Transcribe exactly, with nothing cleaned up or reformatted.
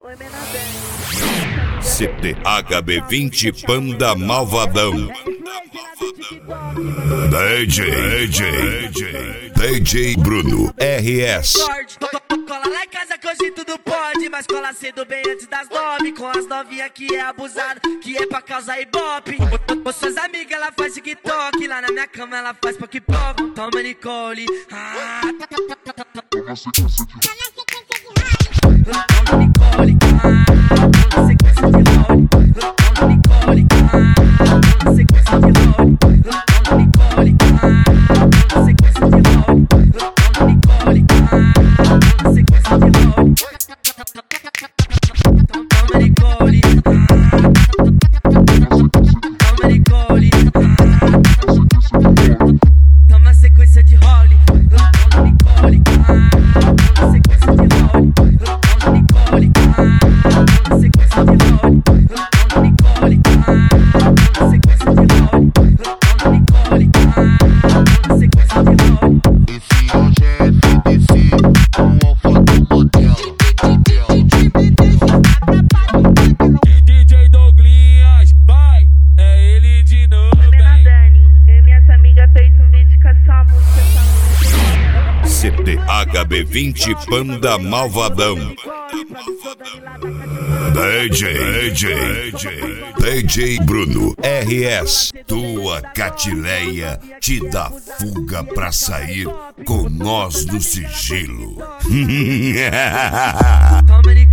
C T H B vinte Panda Malvadão. D J, D J, D J Bruno R S. Cola lá em casa que hoje tudo pode, mas cola cedo bem antes das nove. Com as novinhas que é abusado, que é pra causar ibope. Com suas amigas ela faz TikTok, lá na minha cama ela faz pop-pop. Toma Nicole, ah. Toma sequência de Nicole, ah. Toma sequência de Nicole, toma Nicole, ah. Toma sequência de Nicole, toma Nicole, ah. Toma sequência de Nicole, toma Nicole, ah. Toma sequência de Nicole, toma Nicole, toma Nicole, toma sequência de Holly, toma Nicole, toma sequência de Holly, toma Nicole, toma sequência de Holly, toma Nicole, toma sequência de Holly, toma Nicole, toma sequência de Holly. Esse hoje é F B C, o alfa do modelo. D J Douglinhas, vai, é ele de novo. Dani, eu e minhas amigas fez um vídeo com essa música, essa música. C T H B vinte Panda Malvadão. D J, D J, D J Bruno R S. Tua catileia te dá fuga pra sair com nós do sigilo. Toma